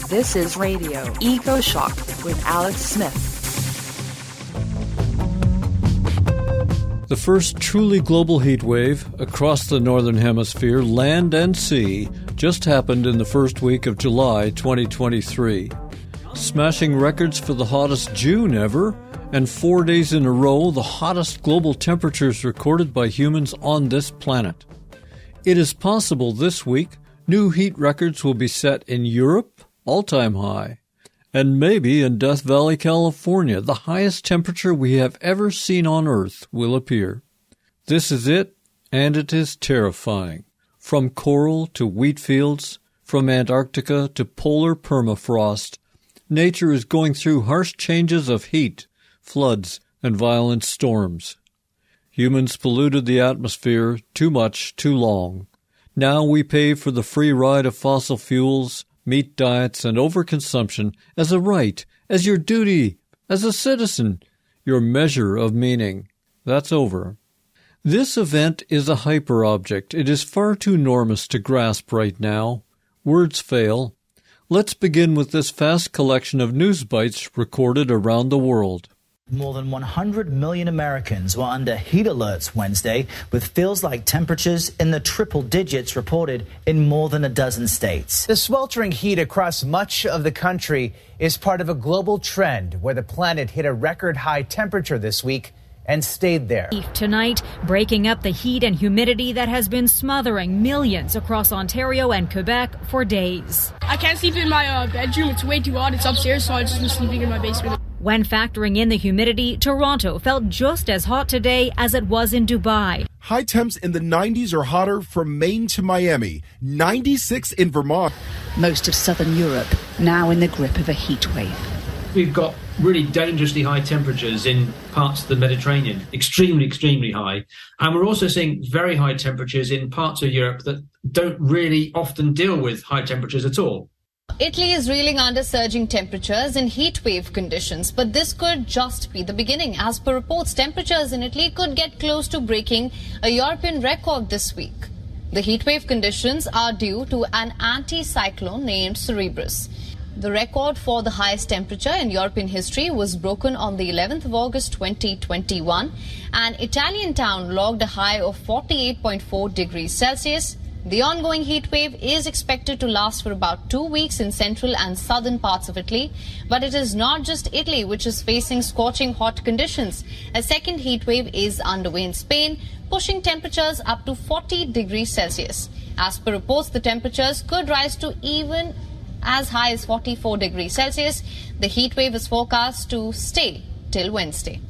This is Radio Eco Shock with Alex Smith. The first truly global heat wave across the Northern Hemisphere, land and sea, just happened in the first week of July 2023. Smashing records for the hottest June ever, and 4 days in a row, the hottest global temperatures recorded by humans on this planet. It is possible this week new heat records will be set in Europe, all-time high, and maybe in Death Valley, California, the highest temperature we have ever seen on Earth will appear. This is it, and it is terrifying. From coral to wheat fields, from Antarctica to polar permafrost, nature is going through harsh changes of heat, floods, and violent storms. Humans polluted the atmosphere too much, too long. Now we pay for the free ride of fossil fuels, meat diets, and overconsumption as a right, as your duty, as a citizen, your measure of meaning. That's over. This event is a hyper-object. It is far too enormous to grasp right now. Words fail. Let's begin with this fast collection of news bites recorded around the world. More than 100 million Americans were under heat alerts Wednesday, with feels-like temperatures in the triple digits reported in more than a dozen states. The sweltering heat across much of the country is part of a global trend where the planet hit a record-high temperature this week and stayed there. Tonight, breaking up the heat and humidity that has been smothering millions across Ontario and Quebec for days. I can't sleep in my bedroom. It's way too hot. It's upstairs, so I've just been sleeping in my basement. When factoring in the humidity, Toronto felt just as hot today as it was in Dubai. High temps in the 90s or hotter from Maine to Miami, 96 in Vermont. Most of southern Europe now in the grip of a heat wave. We've got really dangerously high temperatures in parts of the Mediterranean, extremely high. And we're also seeing very high temperatures in parts of Europe that don't really often deal with high temperatures at all. Italy is reeling under surging temperatures and heat wave conditions, but this could just be the beginning. As per reports, temperatures in Italy could get close to breaking a European record this week. The heat wave conditions are due to an anticyclone named Cerebrus. The record for the highest temperature in European history was broken on the 11th of August 2021. An Italian town logged a high of 48.4 degrees Celsius. The ongoing heat wave is expected to last for about 2 weeks in central and southern parts of Italy. But it is not just Italy which is facing scorching hot conditions. A second heat wave is underway in Spain, pushing temperatures up to 40 degrees Celsius. As per reports, the temperatures could rise to even as high as 44 degrees Celsius. The heat wave is forecast to stay till Wednesday.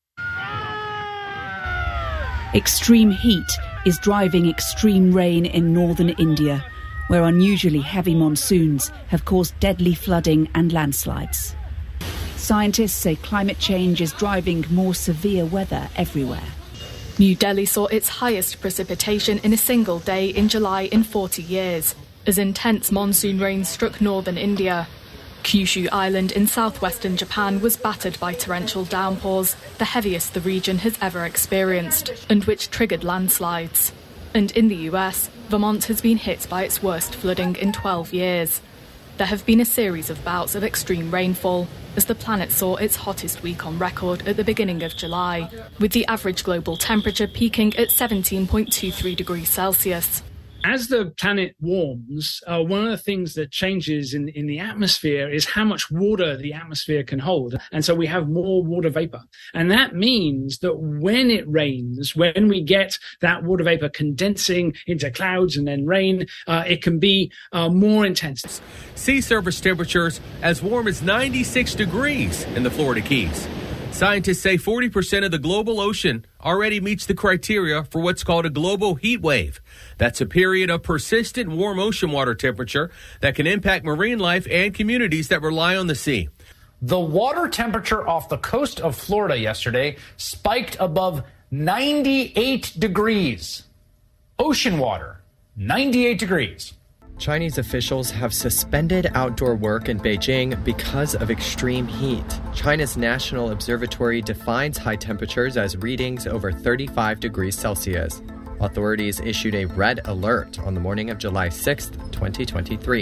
Extreme heat is driving extreme rain in northern India, where unusually heavy monsoons have caused deadly flooding and landslides. Scientists say climate change is driving more severe weather everywhere. New Delhi saw its highest precipitation in a single day in July in 40 years, as intense monsoon rain struck northern India. Kyushu Island in southwestern Japan was battered by torrential downpours, the heaviest the region has ever experienced, and which triggered landslides. And in the US, Vermont has been hit by its worst flooding in 12 years. There have been a series of bouts of extreme rainfall, as the planet saw its hottest week on record at the beginning of July, with the average global temperature peaking at 17.23 degrees Celsius. As the planet warms, one of the things that changes in the atmosphere is how much water the atmosphere can hold. And so we have more water vapor. And that means that when it rains, when we get that water vapor condensing into clouds and then rain, it can be more intense. Sea surface temperatures as warm as 96 degrees in the Florida Keys. Scientists say 40% of the global ocean already meets the criteria for what's called a global heat wave. That's a period of persistent warm ocean water temperature that can impact marine life and communities that rely on the sea. The water temperature off the coast of Florida yesterday spiked above 98 degrees. Ocean water, 98 degrees. Chinese officials have suspended outdoor work in Beijing because of extreme heat. China's National Observatory defines high temperatures as readings over 35 degrees Celsius. Authorities issued a red alert on the morning of July 6, 2023.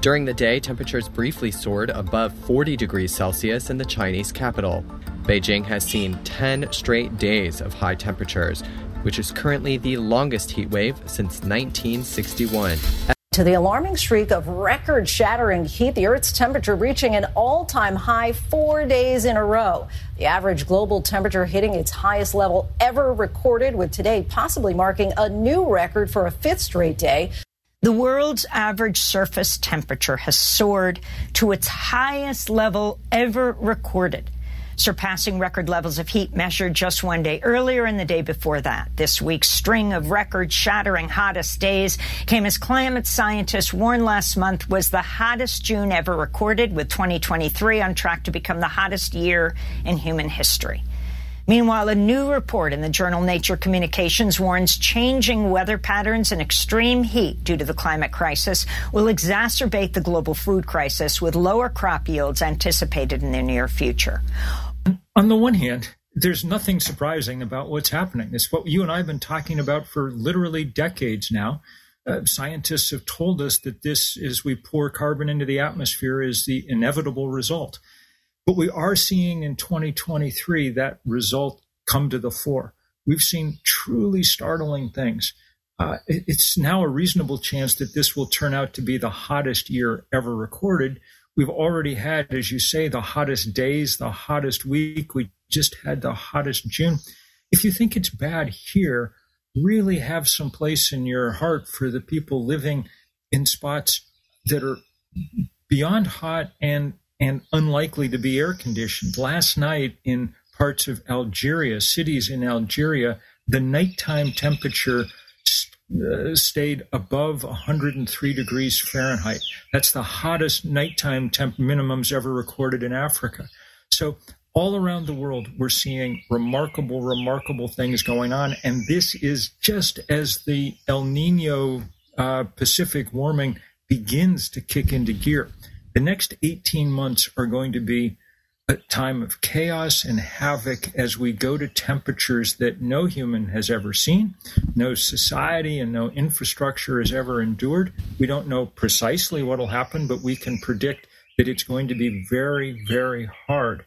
During the day, temperatures briefly soared above 40 degrees Celsius in the Chinese capital. Beijing has seen 10 straight days of high temperatures, which is currently the longest heat wave since 1961. To the alarming streak of record-shattering heat, the Earth's temperature reaching an all-time high 4 days in a row. The average global temperature hitting its highest level ever recorded, with today possibly marking a new record for a fifth straight day. The world's average surface temperature has soared to its highest level ever recorded, surpassing record levels of heat measured just one day earlier and the day before that. This week's string of record-shattering hottest days came as climate scientists warned last month was the hottest June ever recorded, with 2023 on track to become the hottest year in human history. Meanwhile, a new report in the journal Nature Communications warns changing weather patterns and extreme heat due to the climate crisis will exacerbate the global food crisis, with lower crop yields anticipated in the near future. On the one hand, there's nothing surprising about what's happening. It's what you and I have been talking about for literally decades now. Scientists have told us that this, as we pour carbon into the atmosphere, is the inevitable result. But we are seeing in 2023 that result come to the fore. We've seen truly startling things. It's now a reasonable chance that this will turn out to be the hottest year ever recorded. We've already had, as you say, the hottest days, the hottest week. We just had the hottest June. If you think it's bad here, really have some place in your heart for the people living in spots that are beyond hot and unlikely to be air conditioned. Last night in parts of Algeria, cities in Algeria, the nighttime temperature stayed above 103 degrees Fahrenheit. That's the hottest nighttime minimums ever recorded in Africa. So all around the world, we're seeing remarkable things going on. And this is just as the El Nino Pacific warming begins to kick into gear. The next 18 months are going to be a time of chaos and havoc as we go to temperatures that no human has ever seen, no society and no infrastructure has ever endured. We don't know precisely what will happen, but we can predict that it's going to be very, very hard.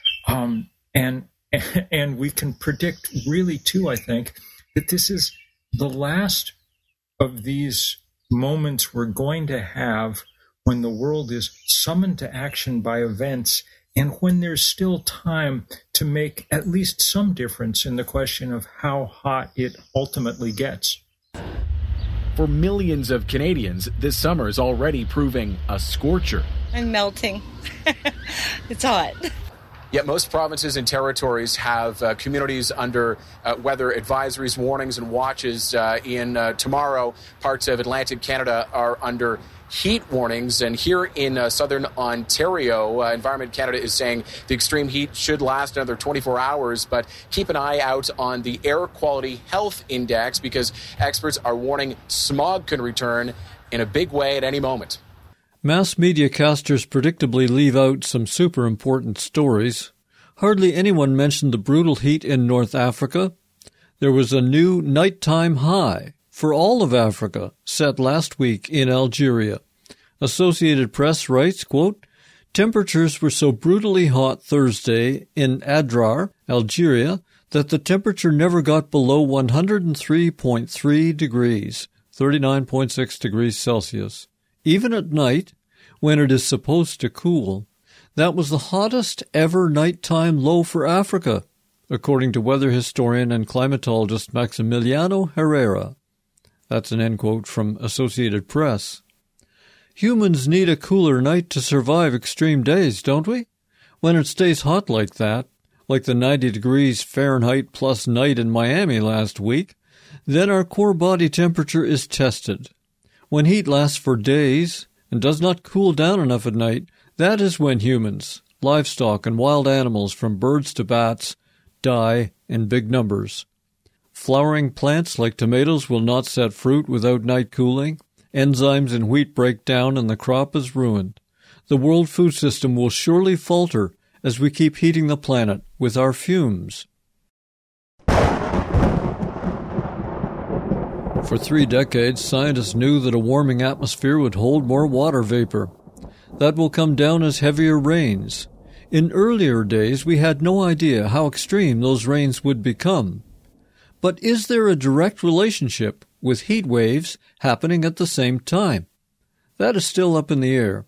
And we can predict really, too, I think, that this is the last of these moments we're going to have when the world is summoned to action by events and when there's still time to make at least some difference in the question of how hot it ultimately gets. For millions of Canadians, this summer is already proving a scorcher. I'm melting. It's hot. Yet most provinces and territories have communities under weather advisories, warnings, and watches. Tomorrow, parts of Atlantic Canada are under heat warnings. And here in southern Ontario, Environment Canada is saying the extreme heat should last another 24 hours. But keep an eye out on the Air Quality Health Index, because experts are warning smog can return in a big way at any moment. Mass media casters predictably leave out some super important stories. Hardly anyone mentioned the brutal heat in North Africa. There was a new nighttime high for all of Africa set last week in Algeria. Associated Press writes, quote, temperatures were so brutally hot Thursday in Adrar, Algeria, that the temperature never got below 103.3 degrees, 39.6 degrees Celsius. Even at night, when it is supposed to cool, that was the hottest ever nighttime low for Africa, according to weather historian and climatologist Maximiliano Herrera. That's an end quote from Associated Press. Humans need a cooler night to survive extreme days, don't we? When it stays hot like that, like the 90 degrees Fahrenheit plus night in Miami last week, then our core body temperature is tested. When heat lasts for days and does not cool down enough at night, that is when humans, livestock, and wild animals from birds to bats die in big numbers. Flowering plants like tomatoes will not set fruit without night cooling. Enzymes in wheat break down and the crop is ruined. The world food system will surely falter as we keep heating the planet with our fumes. For 3 decades, scientists knew that a warming atmosphere would hold more water vapor. That will come down as heavier rains. In earlier days, we had no idea how extreme those rains would become. But is there a direct relationship with heat waves happening at the same time? That is still up in the air.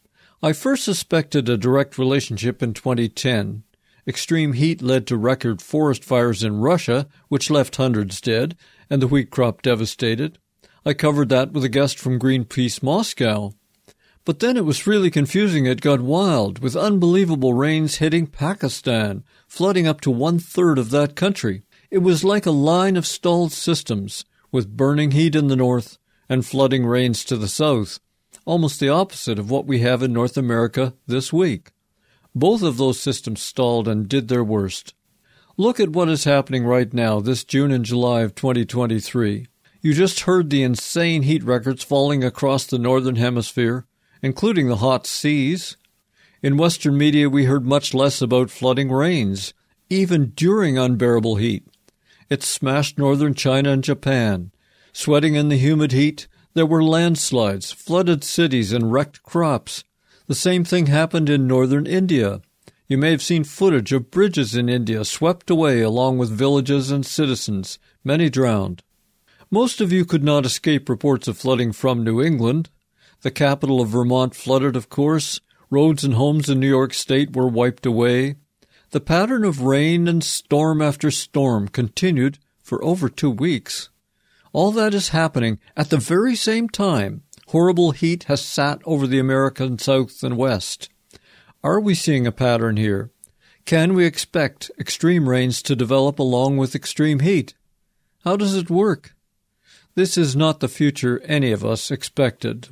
I first suspected a direct relationship in 2010. Extreme heat led to record forest fires in Russia, which left hundreds dead, and the wheat crop devastated. I covered that with a guest from Greenpeace Moscow. But then it was really confusing. It got wild, with unbelievable rains hitting Pakistan, flooding up to 1/3 of that country. It was like a line of stalled systems, with burning heat in the north and flooding rains to the south, almost the opposite of what we have in North America this week. Both of those systems stalled and did their worst. Look at what is happening right now, this June and July of 2023. You just heard the insane heat records falling across the northern hemisphere, including the hot seas. In Western media, we heard much less about flooding rains, even during unbearable heat. It smashed northern China and Japan. Sweating in the humid heat, there were landslides, flooded cities, and wrecked crops. The same thing happened in northern India. You may have seen footage of bridges in India swept away along with villages and citizens, many drowned. Most of you could not escape reports of flooding from New England. The capital of Vermont flooded, of course. Roads and homes in New York State were wiped away. The pattern of rain and storm after storm continued for over 2 weeks. All that is happening at the very same time horrible heat has sat over the American South and West. Are we seeing a pattern here? Can we expect extreme rains to develop along with extreme heat? How does it work? This is not the future any of us expected.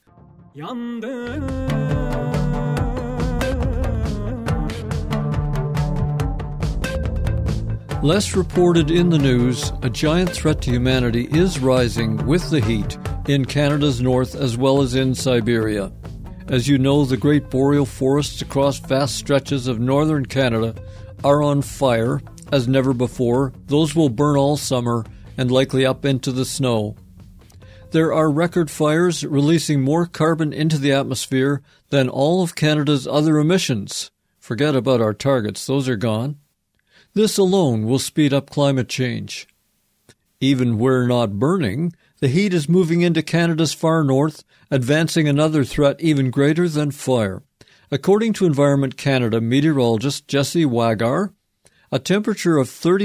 Less reported in the news, a giant threat to humanity is rising with the heat in Canada's north as well as in Siberia. As you know, the great boreal forests across vast stretches of northern Canada are on fire as never before. Those will burn all summer and likely up into the snow. There are record fires releasing more carbon into the atmosphere than all of Canada's other emissions. Forget about our targets, those are gone. This alone will speed up climate change. Even where not burning, the heat is moving into Canada's far north, advancing another threat even greater than fire. According to Environment Canada meteorologist Jesse Wagar, a temperature of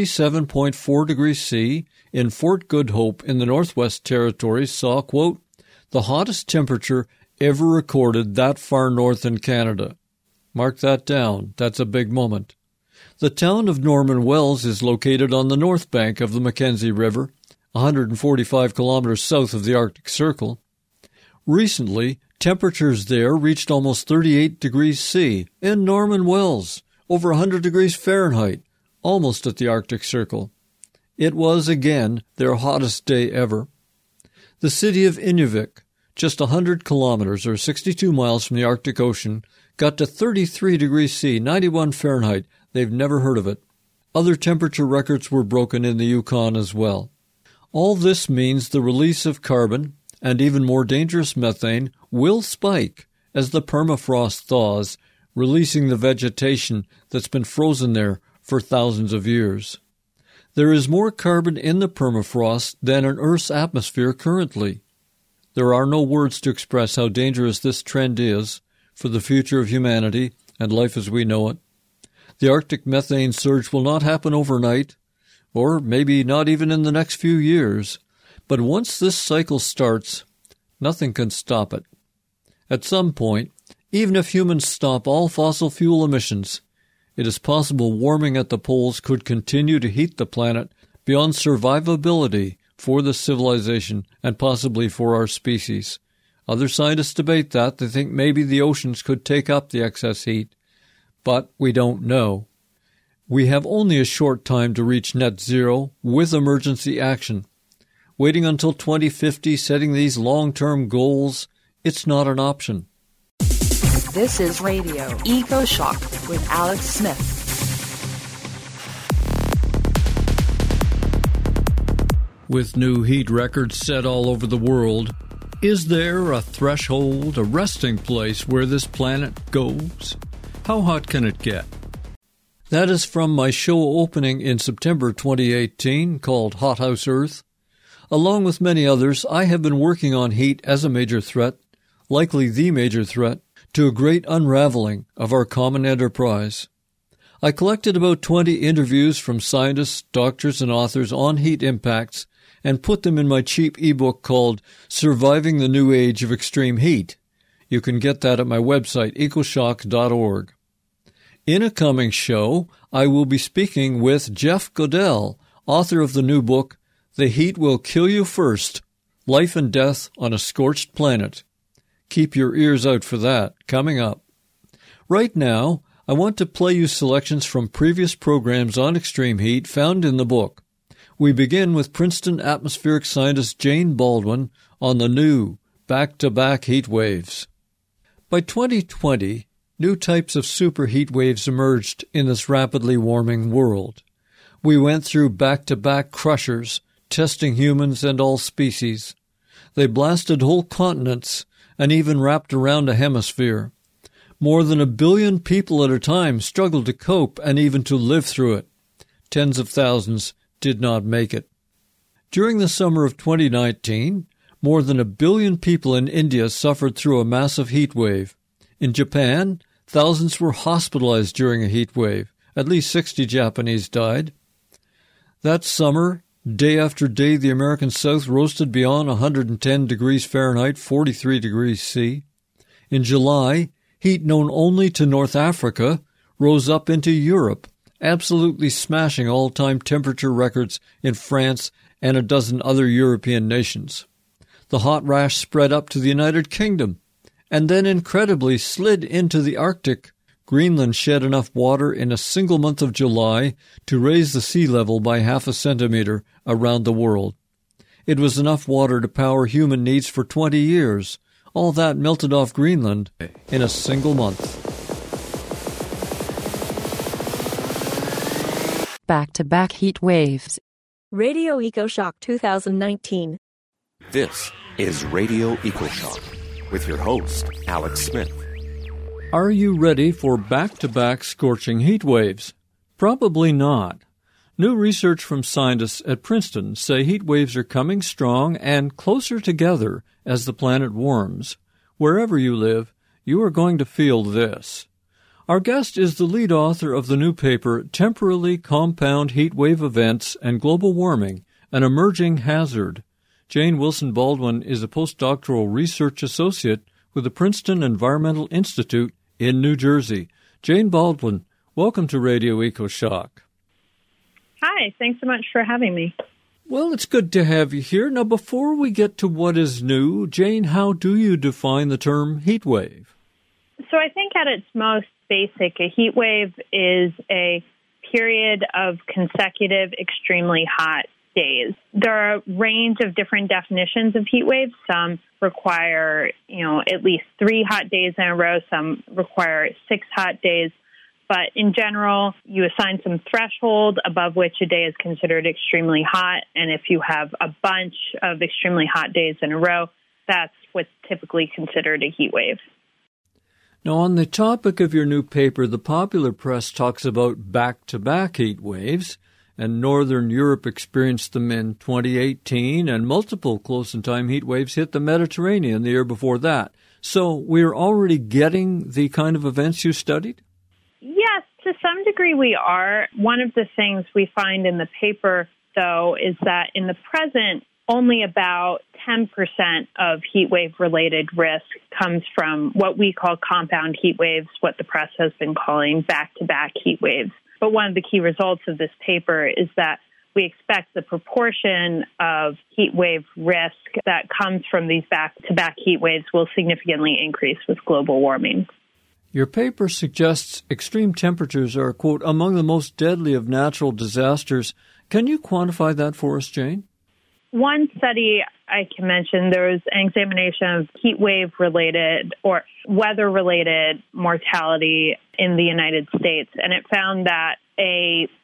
37.4 degrees C in Fort Good Hope in the Northwest Territories saw, quote, the hottest temperature ever recorded that far north in Canada. Mark that down. That's a big moment. The town of Norman Wells is located on the north bank of the Mackenzie River, 145 kilometers south of the Arctic Circle. Recently, temperatures there reached almost 38 degrees C in Norman Wells, over 100 degrees Fahrenheit, almost at the Arctic Circle. It was, again, their hottest day ever. The city of Inuvik, just 100 kilometers or 62 miles from the Arctic Ocean, got to 33 degrees C, 91 Fahrenheit. They've never heard of it. Other temperature records were broken in the Yukon as well. All this means the release of carbon, and even more dangerous methane, will spike as the permafrost thaws, releasing the vegetation that's been frozen there for thousands of years. There is more carbon in the permafrost than in Earth's atmosphere currently. There are no words to express how dangerous this trend is for the future of humanity and life as we know it. The Arctic methane surge will not happen overnight, or maybe not even in the next few years, but once this cycle starts, nothing can stop it. At some point, even if humans stop all fossil fuel emissions, it is possible warming at the poles could continue to heat the planet beyond survivability for the civilization and possibly for our species. Other scientists debate that. They think maybe the oceans could take up the excess heat, but we don't know. We have only a short time to reach net zero with emergency action. Waiting until 2050, setting these long-term goals, it's not an option. This is Radio EcoShock with Alex Smith. With new heat records set all over the world, is there a threshold, a resting place where this planet goes? How hot can it get? That is from my show opening in September 2018 called Hothouse Earth. Along with many others, I have been working on heat as a major threat, likely the major threat, to a great unraveling of our common enterprise. I collected about 20 interviews from scientists, doctors, and authors on heat impacts and put them in my cheap ebook called Surviving the New Age of Extreme Heat. You can get that at my website, ecoshock.org. In a coming show, I will be speaking with Jeff Godell, author of the new book, The Heat Will Kill You First, Life and Death on a Scorched Planet. Keep your ears out for that, coming up. Right now, I want to play you selections from previous programs on extreme heat found in the book. We begin with Princeton atmospheric scientist Jane Baldwin on the new back-to-back heat waves. By 2020, new types of super heat waves emerged in this rapidly warming world. We went through back-to-back crushers, testing humans and all species. They blasted whole continents and even wrapped around a hemisphere. More than 1 billion people at a time struggled to cope and even to live through it. Tens of thousands did not make it. During the summer of 2019, more than 1 billion people in India suffered through a massive heat wave. In Japan, thousands were hospitalized during a heat wave. At least 60 Japanese died. That summer, day after day, the American South roasted beyond 110 degrees Fahrenheit, 43 degrees C. In July, heat known only to North Africa rose up into Europe, absolutely smashing all-time temperature records in France and a dozen other European nations. The hot rash spread up to the United Kingdom, and then incredibly slid into the Arctic. Greenland shed enough water in a single month of July to raise the sea level by 0.5 centimeter around the world. It was enough water to power human needs for 20 years. All that melted off Greenland in a single month. Back-to-back heat waves. Radio EcoShock 2019. This is Radio EcoShock with your host, Alex Smith. Are you ready for back-to-back scorching heat waves? Probably not. New research from scientists at Princeton say heat waves are coming strong and closer together as the planet warms. Wherever you live, you are going to feel this. Our guest is the lead author of the new paper, Temporally Compound Heat Wave Events and Global Warming, an Emerging Hazard. Jane Wilson Baldwin is a postdoctoral research associate with the Princeton Environmental Institute in New Jersey. Jane Baldwin, welcome to Radio EcoShock. Hi, thanks so much for having me. Well, it's good to have you here. Now, before we get to what is new, Jane, how do you define the term heat wave? So I think at its most basic, a heat wave is a period of consecutive extremely hot days. There are a range of different definitions of heat waves. Some require, at least 3 hot days in a row. Some require 6 hot days. But in general, you assign some threshold above which a day is considered extremely hot. And if you have a bunch of extremely hot days in a row, that's what's typically considered a heat wave. Now, on the topic of your new paper, the popular press talks about back-to-back heat waves, and Northern Europe experienced them in 2018, and multiple close-in-time heat waves hit the Mediterranean the year before that. So we're already getting the kind of events you studied? Yes, to some degree we are. One of the things we find in the paper, though, is that in the present, only about 10% of heat wave-related risk comes from what we call compound heat waves, what the press has been calling back-to-back heat waves. But one of the key results of this paper is that we expect the proportion of heat wave risk that comes from these back-to-back heat waves will significantly increase with global warming. Your paper suggests extreme temperatures are, quote, among the most deadly of natural disasters. Can you quantify that for us, Jane? One study I can mention, there was an examination of heat wave-related or weather-related mortality in the United States, and it found that a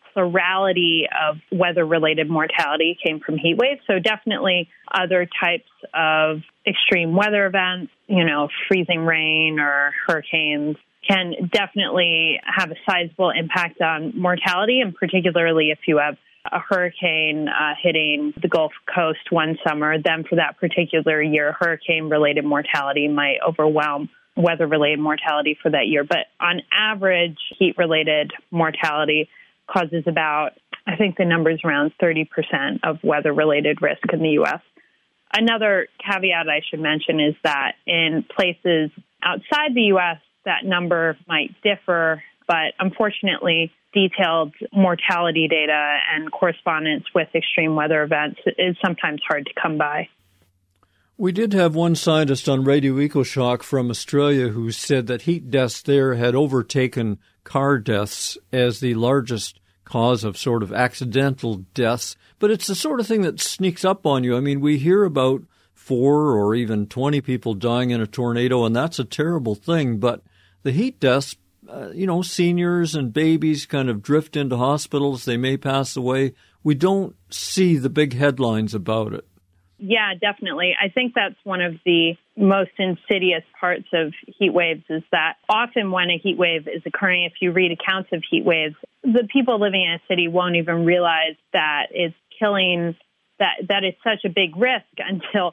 plurality of weather-related mortality came from heat waves. So definitely other types of extreme weather events, freezing rain or hurricanes, can definitely have a sizable impact on mortality, and particularly if you have a hurricane hitting the Gulf Coast one summer, then for that particular year, hurricane-related mortality might overwhelm weather-related mortality for that year. But on average, heat-related mortality causes about, I think the number's around 30% of weather-related risk in the U.S. Another caveat I should mention is that in places outside the U.S., that number might differ, but unfortunately, detailed mortality data and correspondence with extreme weather events is sometimes hard to come by. We did have one scientist on Radio EcoShock from Australia who said that heat deaths there had overtaken car deaths as the largest cause of sort of accidental deaths. But it's the sort of thing that sneaks up on you. I mean, we hear about 4 or even 20 people dying in a tornado, and that's a terrible thing. But the heat deaths, seniors and babies kind of drift into hospitals. They may pass away. We don't see the big headlines about it. Yeah, definitely. I think that's one of the most insidious parts of heat waves is that often when a heat wave is occurring, if you read accounts of heat waves, the people living in a city won't even realize that it's killing, that it's such a big risk until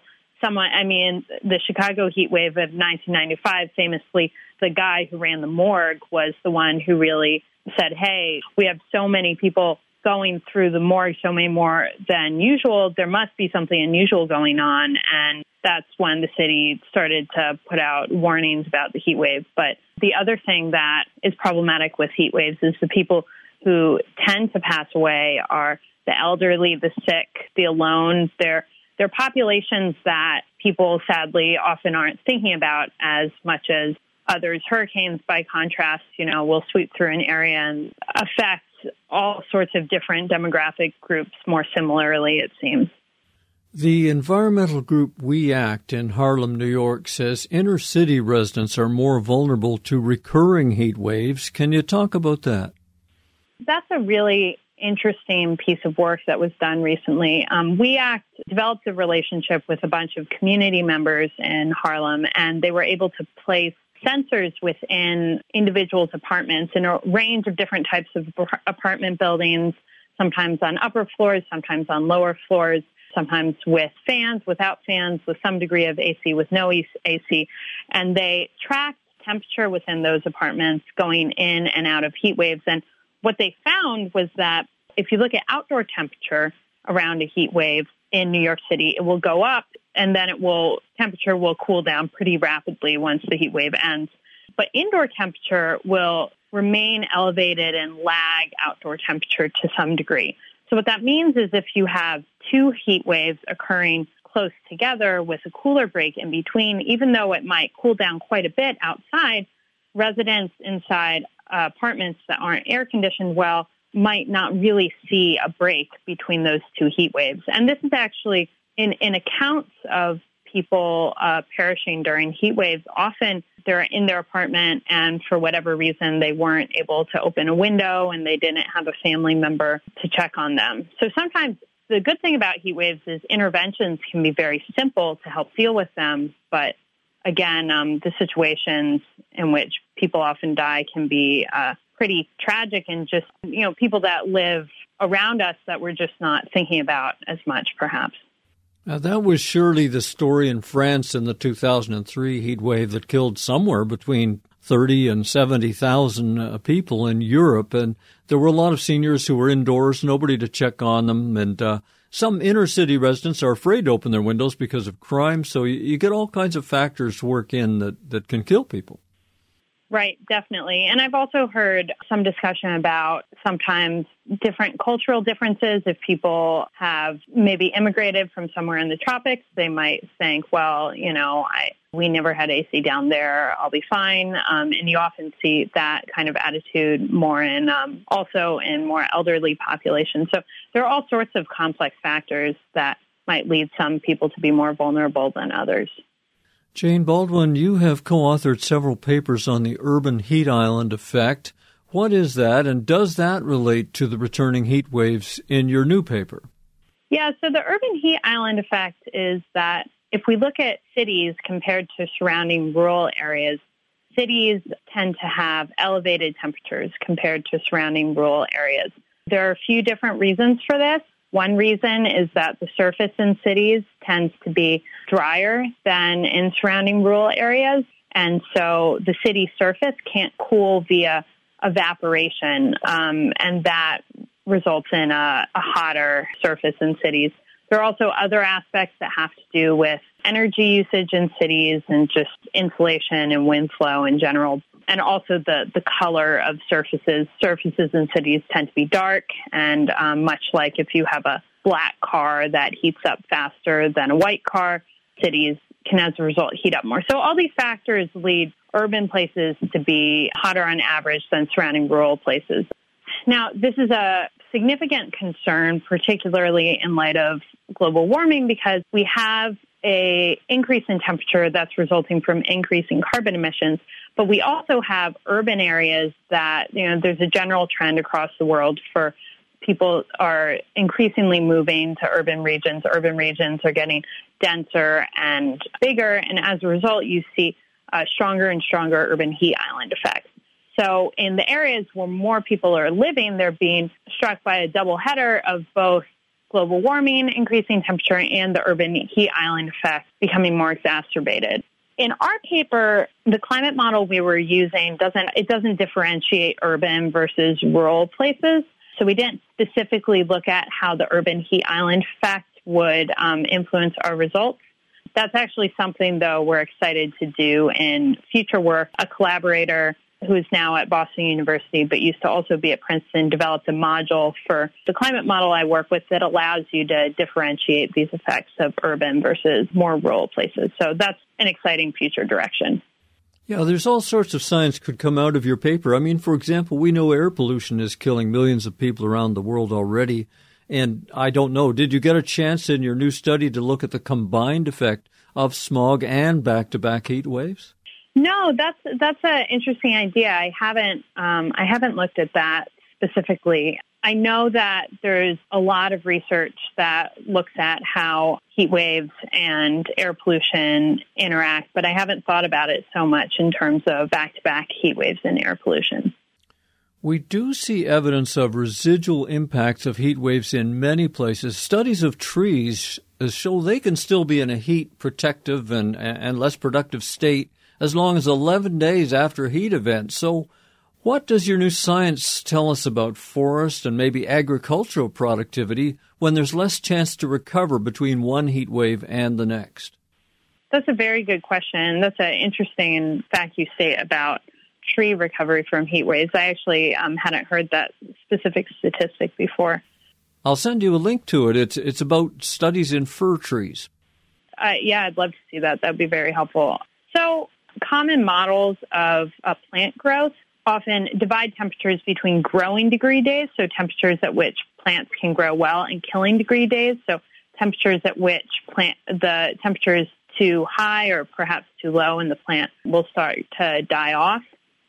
the Chicago heat wave of 1995, famously, the guy who ran the morgue was the one who really said, hey, we have so many people going through the morgue, so many more than usual. There must be something unusual going on. And that's when the city started to put out warnings about the heat wave. But the other thing that is problematic with heat waves is the people who tend to pass away are the elderly, the sick, the alone. They're populations that people sadly often aren't thinking about as much as others. Hurricanes, by contrast, will sweep through an area and affect all sorts of different demographic groups more similarly, it seems. The environmental group We Act in Harlem, New York, says inner city residents are more vulnerable to recurring heat waves. Can you talk about that? That's a really interesting piece of work that was done recently. We Act developed a relationship with a bunch of community members in Harlem, and they were able to place sensors within individuals' apartments in a range of different types of apartment buildings, sometimes on upper floors, sometimes on lower floors, sometimes with fans, without fans, with some degree of AC, with no AC. And they tracked temperature within those apartments going in and out of heat waves. And what they found was that if you look at outdoor temperature around a heat wave in New York City, it will go up and then temperature will cool down pretty rapidly once the heat wave ends. But indoor temperature will remain elevated and lag outdoor temperature to some degree. So what that means is if you have two heat waves occurring close together with a cooler break in between, even though it might cool down quite a bit outside, residents inside apartments that aren't air conditioned well might not really see a break between those two heat waves. And this is actually in accounts of people perishing during heat waves. Often they're in their apartment and for whatever reason they weren't able to open a window and they didn't have a family member to check on them. So sometimes the good thing about heat waves is interventions can be very simple to help deal with them. But again, the situations in which people often die can be pretty tragic and just, people that live around us that we're just not thinking about as much, perhaps. Now, that was surely the story in France in the 2003 heat wave that killed somewhere between 30 and 70,000 people in Europe. And there were a lot of seniors who were indoors, nobody to check on them. And some inner city residents are afraid to open their windows because of crime. So you get all kinds of factors to work in that can kill people. Right, definitely. And I've also heard some discussion about sometimes different cultural differences. If people have maybe immigrated from somewhere in the tropics, they might think, well, we never had AC down there, I'll be fine. And you often see that kind of attitude more in also in more elderly populations. So there are all sorts of complex factors that might lead some people to be more vulnerable than others. Jane Baldwin, you have co-authored several papers on the urban heat island effect. What is that, and does that relate to the returning heat waves in your new paper? Yeah, so the urban heat island effect is that if we look at cities compared to surrounding rural areas, cities tend to have elevated temperatures compared to surrounding rural areas. There are a few different reasons for this. One reason is that the surface in cities tends to be drier than in surrounding rural areas, and so the city surface can't cool via evaporation, and that results in a hotter surface in cities. There are also other aspects that have to do with energy usage in cities and just insulation and wind flow in general, and also the color of surfaces. Surfaces in cities tend to be dark, and much like if you have a black car that heats up faster than a white car, cities can, as a result, heat up more. So all these factors lead urban places to be hotter on average than surrounding rural places. Now, this is a significant concern, particularly in light of global warming, because we have an increase in temperature that's resulting from increasing carbon emissions, but we also have urban areas that, there's a general trend across the world for people are increasingly moving to urban regions. Urban regions are getting denser and bigger, and as a result, you see stronger and stronger urban heat island effects. So in the areas where more people are living, they're being struck by a double header of both global warming, increasing temperature, and the urban heat island effect becoming more exacerbated. In our paper, the climate model we were using doesn't differentiate urban versus rural places. So we didn't specifically look at how the urban heat island effect would influence our results. That's actually something, though, we're excited to do in future work. A collaborator who is now at Boston University but used to also be at Princeton developed a module for the climate model I work with that allows you to differentiate these effects of urban versus more rural places. So that's an exciting future direction. Yeah, there's all sorts of science could come out of your paper. I mean, for example, we know air pollution is killing millions of people around the world already. And I don't know, did you get a chance in your new study to look at the combined effect of smog and back-to-back heat waves? No, that's an interesting idea. I haven't looked at that specifically. I know that there's a lot of research that looks at how heat waves and air pollution interact, but I haven't thought about it so much in terms of back-to-back heat waves and air pollution. We do see evidence of residual impacts of heat waves in many places. Studies of trees show they can still be in a heat protective and less productive state as long as 11 days after a heat event. So what does your new science tell us about forest and maybe agricultural productivity when there's less chance to recover between one heat wave and the next? That's a very good question. That's an interesting fact you state about tree recovery from heat waves. I actually hadn't heard that specific statistic before. I'll send you a link to it. It's about studies in fir trees. Yeah, I'd love to see that. That would be very helpful. So common models of plant growth often divide temperatures between growing degree days, so temperatures at which plants can grow well, and killing degree days, so temperatures at which the temperature is too high or perhaps too low and the plant will start to die off.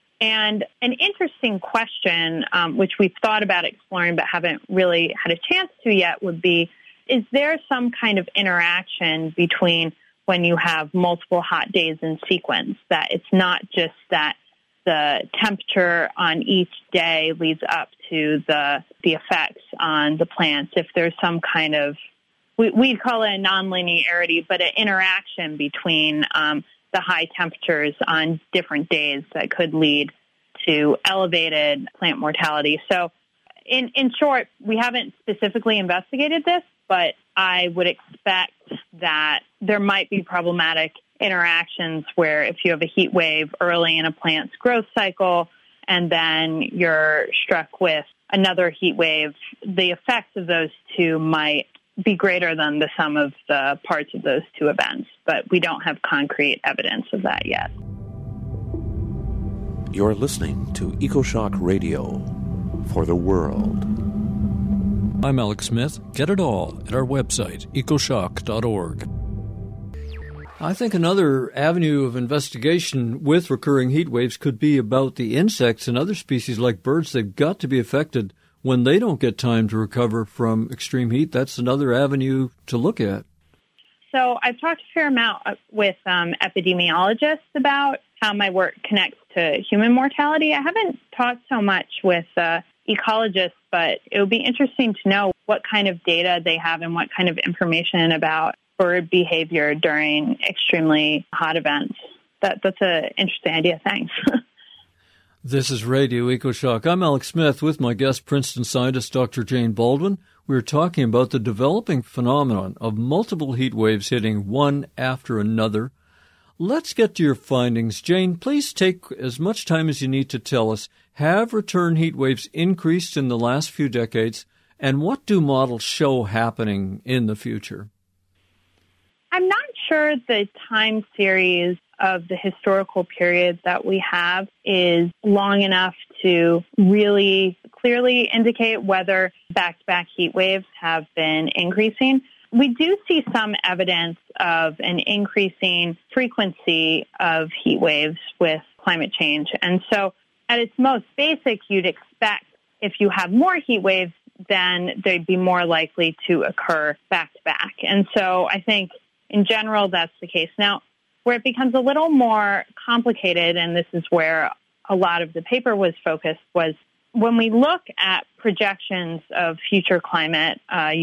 And an interesting question, which we've thought about exploring but haven't really had a chance to yet, would be, is there some kind of interaction between when you have multiple hot days in sequence, that it's not just that the temperature on each day leads up to the effects on the plants, if there's some kind of, we'd call it a nonlinearity, but an interaction between the high temperatures on different days that could lead to elevated plant mortality. So in short, we haven't specifically investigated this, but I would expect that there might be problematic interactions where if you have a heat wave early in a plant's growth cycle and then you're struck with another heat wave, the effects of those two might be greater than the sum of the parts of those two events, but we don't have concrete evidence of that yet. You're listening to EcoShock Radio for the world. I'm Alex Smith. Get it all at our website, ecoshock.org. I think another avenue of investigation with recurring heat waves could be about the insects and other species like birds. They've got to be affected when they don't get time to recover from extreme heat. That's another avenue to look at. So I've talked a fair amount with epidemiologists about how my work connects to human mortality. I haven't talked so much with ecologists, but it would be interesting to know what kind of data they have and what kind of information about bird behavior during extremely hot events. That's an interesting idea. Thanks. This is Radio EcoShock. I'm Alex Smith with my guest, Princeton scientist Dr. Jane Baldwin. We're talking about the developing phenomenon of multiple heat waves hitting one after another. Let's get to your findings. Jane, please take as much time as you need to tell us, have return heat waves increased in the last few decades, and what do models show happening in the future? I'm not sure the time series of the historical period that we have is long enough to really clearly indicate whether back-to-back heat waves have been increasing. We do see some evidence of an increasing frequency of heat waves with climate change. And so at its most basic, you'd expect if you have more heat waves, then they'd be more likely to occur back-to-back. And so I think in general, that's the case. Now, where it becomes a little more complicated, and this is where a lot of the paper was focused, was when we look at projections of future climate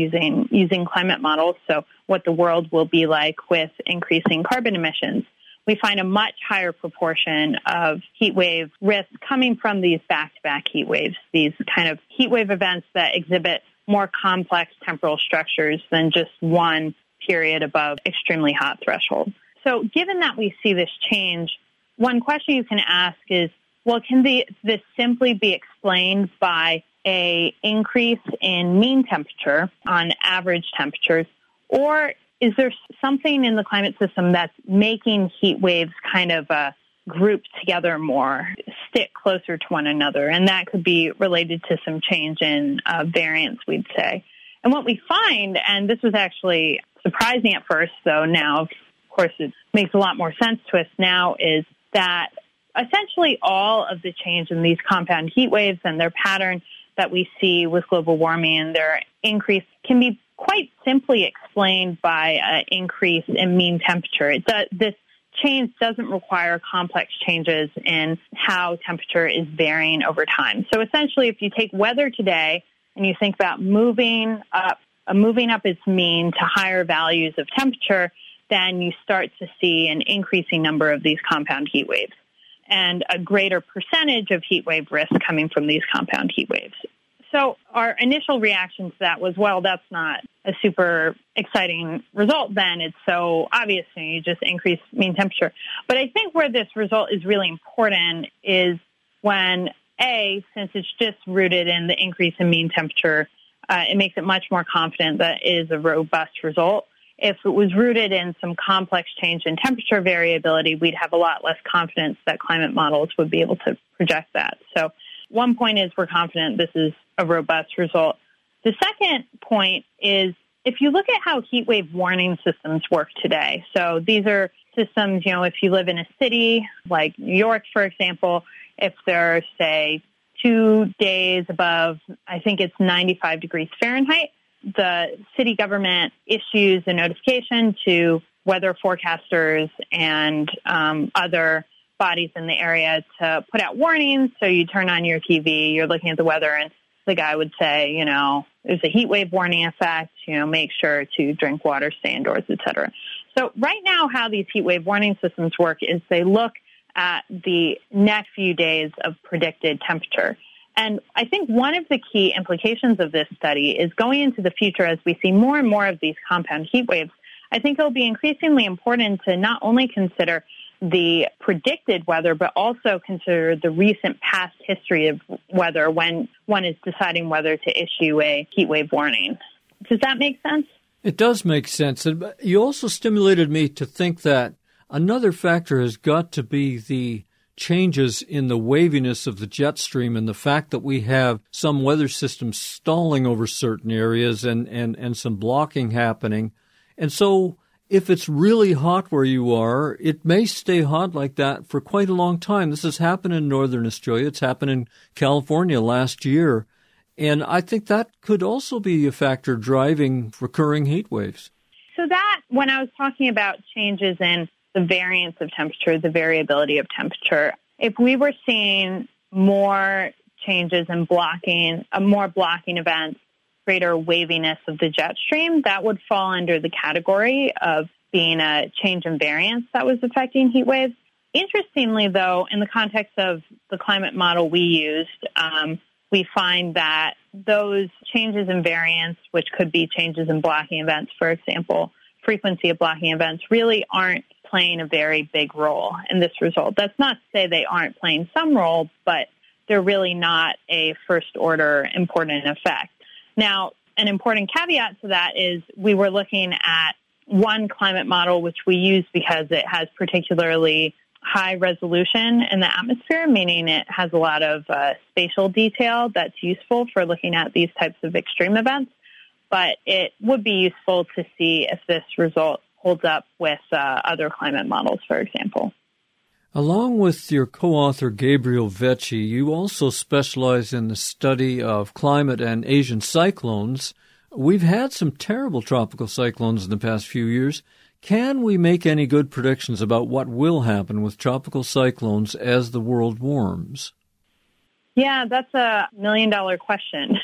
using climate models, so what the world will be like with increasing carbon emissions, we find a much higher proportion of heat wave risk coming from these back-to-back heat waves, these kind of heat wave events that exhibit more complex temporal structures than just one period above extremely hot threshold. So given that we see this change, one question you can ask is, well, can this simply be explained by an increase in mean temperature on average temperatures, or is there something in the climate system that's making heat waves kind of group together more, stick closer to one another? And that could be related to some change in variance, we'd say. And what we find, and this was actually surprising at first, though now, of course, it makes a lot more sense to us now, is that essentially all of the change in these compound heat waves and their pattern that we see with global warming and their increase can be quite simply explained by an increase in mean temperature. This change doesn't require complex changes in how temperature is varying over time. So essentially, if you take weather today and you think about moving up its mean to higher values of temperature, then you start to see an increasing number of these compound heat waves and a greater percentage of heat wave risk coming from these compound heat waves. So our initial reaction to that was, well, that's not a super exciting result then. It's so obvious, you just increase mean temperature. But I think where this result is really important is when, since it's just rooted in the increase in mean temperature, it makes it much more confident that it is a robust result. If it was rooted in some complex change in temperature variability, we'd have a lot less confidence that climate models would be able to project that. So one point is we're confident this is a robust result. The second point is if you look at how heat wave warning systems work today, so these are systems, if you live in a city like New York, for example, if there are, say, 2 days above, I think it's 95 degrees Fahrenheit, the city government issues a notification to weather forecasters and other bodies in the area to put out warnings. So you turn on your TV, you're looking at the weather, and the guy would say, there's a heat wave warning effect, make sure to drink water, stay indoors, et cetera. So right now, how these heat wave warning systems work is they look at the next few days of predicted temperature. And I think one of the key implications of this study is going into the future as we see more and more of these compound heat waves, I think it'll be increasingly important to not only consider the predicted weather, but also consider the recent past history of weather when one is deciding whether to issue a heat wave warning. Does that make sense? It does make sense. And you also stimulated me to think that another factor has got to be the changes in the waviness of the jet stream and the fact that we have some weather systems stalling over certain areas and some blocking happening. And so if it's really hot where you are, it may stay hot like that for quite a long time. This has happened in northern Australia. It's happened in California last year. And I think that could also be a factor driving recurring heat waves. So that, when I was talking about changes in the variance of temperature, the variability of temperature, if we were seeing more changes in more blocking events, greater waviness of the jet stream, that would fall under the category of being a change in variance that was affecting heat waves. Interestingly, though, in the context of the climate model we used, we find that those changes in variance, which could be changes in blocking events, for example, frequency of blocking events, really aren't playing a very big role in this result. That's not to say they aren't playing some role, but they're really not a first-order important effect. Now, an important caveat to that is we were looking at one climate model, which we use because it has particularly high resolution in the atmosphere, meaning it has a lot of spatial detail that's useful for looking at these types of extreme events. But it would be useful to see if this result holds up with other climate models, for example. Along with your co-author Gabriel Vecchi, you also specialize in the study of climate and Asian cyclones. We've had some terrible tropical cyclones in the past few years. Can we make any good predictions about what will happen with tropical cyclones as the world warms? Yeah, that's $1 million question.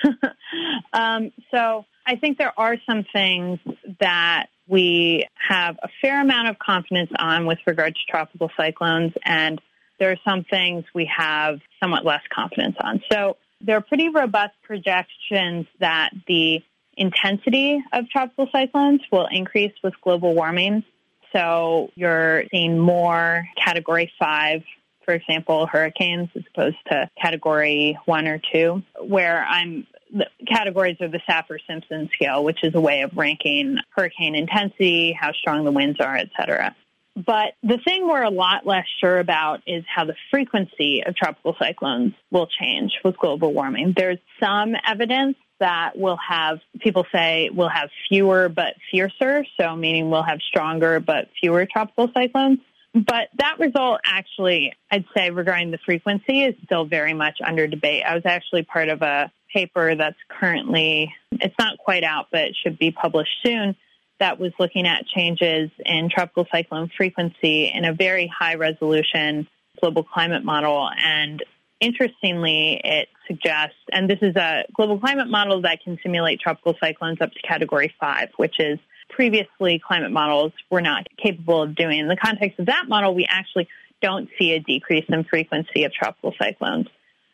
So I think there are some things that we have a fair amount of confidence on with regard to tropical cyclones, and there are some things we have somewhat less confidence on. So there are pretty robust projections that the intensity of tropical cyclones will increase with global warming. So you're seeing more Category 5, for example, hurricanes as opposed to Category 1 or 2, where the categories are the Saffir-Simpson scale, which is a way of ranking hurricane intensity, how strong the winds are, et cetera. But the thing we're a lot less sure about is how the frequency of tropical cyclones will change with global warming. There's some evidence that people say we'll have fewer but fiercer, so meaning we'll have stronger but fewer tropical cyclones. But that result actually, I'd say, regarding the frequency is still very much under debate. I was actually part of a paper that's currently, it's not quite out, but it should be published soon, that was looking at changes in tropical cyclone frequency in a very high-resolution global climate model. And interestingly, it suggests, and this is a global climate model that can simulate tropical cyclones up to Category 5, which is previously climate models were not capable of doing. In the context of that model, we actually don't see a decrease in frequency of tropical cyclones.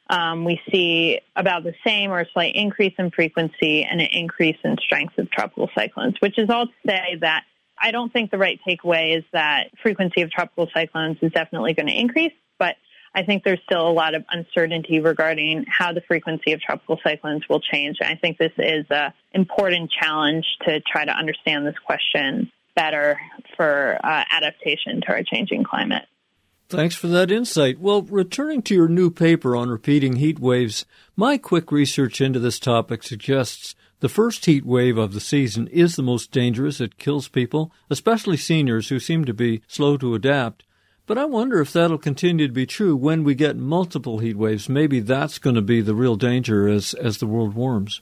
We see about the same or a slight increase in frequency and an increase in strength of tropical cyclones, which is all to say that I don't think the right takeaway is that frequency of tropical cyclones is definitely going to increase, but I think there's still a lot of uncertainty regarding how the frequency of tropical cyclones will change. And I think this is an important challenge to try to understand this question better for adaptation to our changing climate. Thanks for that insight. Well, returning to your new paper on repeating heat waves, my quick research into this topic suggests the first heat wave of the season is the most dangerous. It kills people, especially seniors who seem to be slow to adapt. But I wonder if that'll continue to be true when we get multiple heat waves. Maybe that's going to be the real danger as the world warms.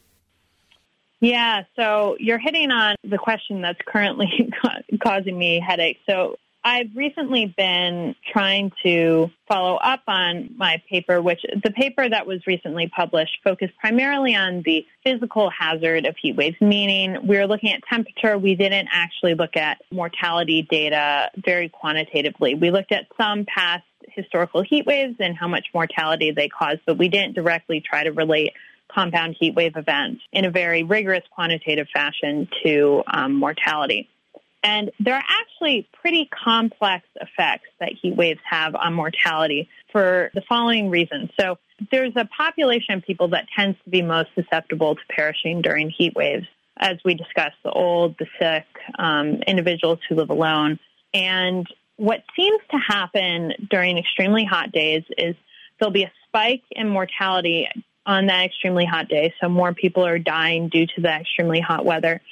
Yeah, so you're hitting on the question that's currently causing me headaches. So I've recently been trying to follow up on my paper, which the paper that was recently published focused primarily on the physical hazard of heat waves, meaning we were looking at temperature. We didn't actually look at mortality data very quantitatively. We looked at some past historical heat waves and how much mortality they caused, but we didn't directly try to relate compound heat wave events in a very rigorous quantitative fashion to mortality. And there are actually pretty complex effects that heat waves have on mortality for the following reasons. So there's a population of people that tends to be most susceptible to perishing during heat waves, as we discussed, the old, the sick, individuals who live alone. And what seems to happen during extremely hot days is there'll be a spike in mortality on that extremely hot day. So more people are dying due to the extremely hot weather.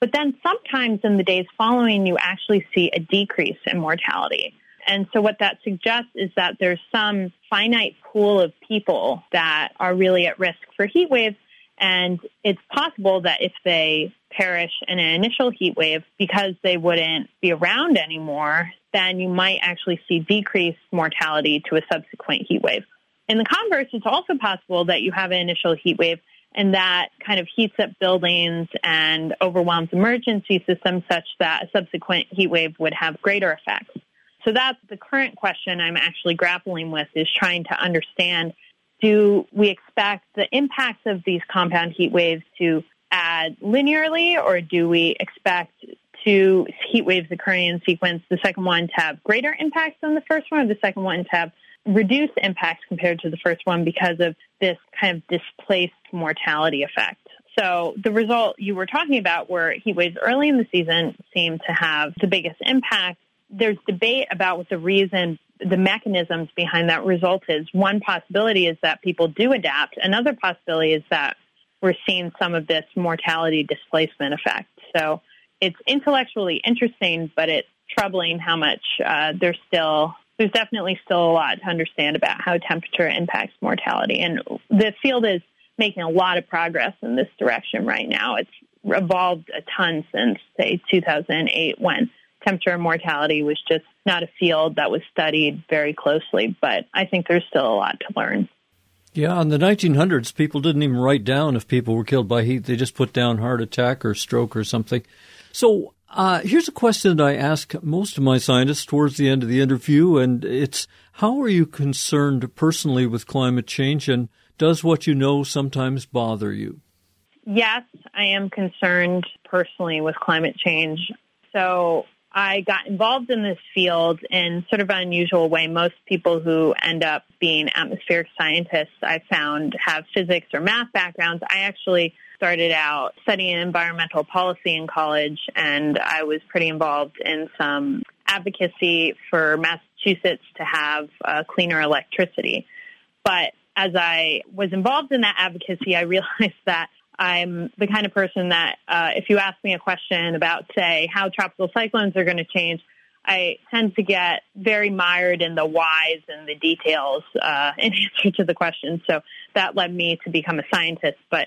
But then sometimes in the days following, you actually see a decrease in mortality. And so what that suggests is that there's some finite pool of people that are really at risk for heat waves. And it's possible that if they perish in an initial heat wave because they wouldn't be around anymore, then you might actually see decreased mortality to a subsequent heat wave. In the converse, it's also possible that you have an initial heat wave and that kind of heats up buildings and overwhelms emergency systems such that a subsequent heat wave would have greater effects. So that's the current question I'm actually grappling with, is trying to understand, do we expect the impacts of these compound heat waves to add linearly, or do we expect two heat waves occurring in sequence, the second one to have greater impacts than the first one, or the second one to have reduced impacts compared to the first one because of this kind of displaced mortality effect? So the result you were talking about, where heat waves early in the season seem to have the biggest impact, there's debate about what the mechanisms behind that result is. One possibility is that people do adapt. Another possibility is that we're seeing some of this mortality displacement effect. So it's intellectually interesting, but it's troubling how much there's definitely still a lot to understand about how temperature impacts mortality. And the field is making a lot of progress in this direction right now. It's evolved a ton since, say, 2008, when temperature and mortality was just not a field that was studied very closely. But I think there's still a lot to learn. Yeah, in the 1900s, people didn't even write down if people were killed by heat. They just put down heart attack or stroke or something. So here's a question that I ask most of my scientists towards the end of the interview, and it's, how are you concerned personally with climate change, and does what you know sometimes bother you? Yes, I am concerned personally with climate change. So I got involved in this field in sort of an unusual way. Most people who end up being atmospheric scientists, I found, have physics or math backgrounds. I actually started out studying environmental policy in college, and I was pretty involved in some advocacy for Massachusetts to have cleaner electricity. But as I was involved in that advocacy, I realized that I'm the kind of person that if you ask me a question about, say, how tropical cyclones are going to change, I tend to get very mired in the whys and the details in answer to the question. So that led me to become a scientist. But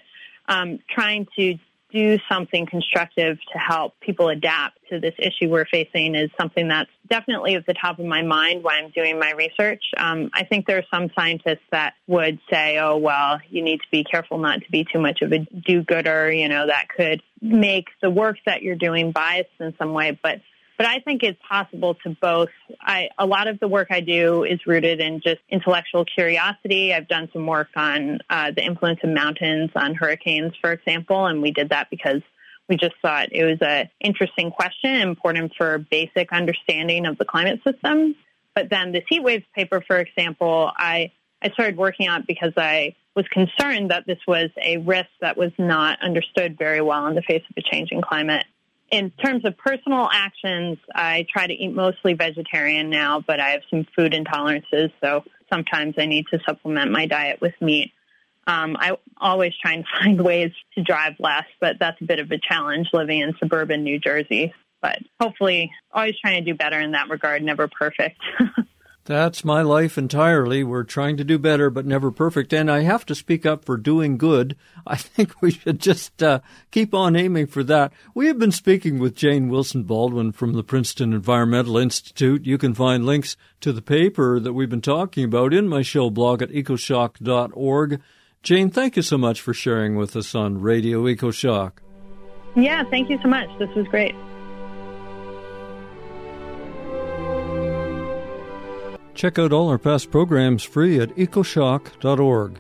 trying to do something constructive to help people adapt to this issue we're facing is something that's definitely at the top of my mind when I'm doing my research. I think there are some scientists that would say, oh, well, you need to be careful not to be too much of a do-gooder, that could make the work that you're doing biased in some way. But I think it's possible to both. A lot of the work I do is rooted in just intellectual curiosity. I've done some work on the influence of mountains on hurricanes, for example, and we did that because we just thought it was an interesting question, important for basic understanding of the climate system. But then the heat waves paper, for example, I started working on it because I was concerned that this was a risk that was not understood very well in the face of a changing climate. In terms of personal actions, I try to eat mostly vegetarian now, but I have some food intolerances, so sometimes I need to supplement my diet with meat. I always try and find ways to drive less, but that's a bit of a challenge living in suburban New Jersey. But hopefully, always trying to do better in that regard, never perfect. That's my life entirely. We're trying to do better, but never perfect. And I have to speak up for doing good. I think we should just keep on aiming for that. We have been speaking with Jane Wilson Baldwin from the Princeton Environmental Institute. You can find links to the paper that we've been talking about in my show blog at ecoshock.org. Jane, thank you so much for sharing with us on Radio EcoShock. Yeah, thank you so much. This was great. Check out all our past programs free at ecoshock.org.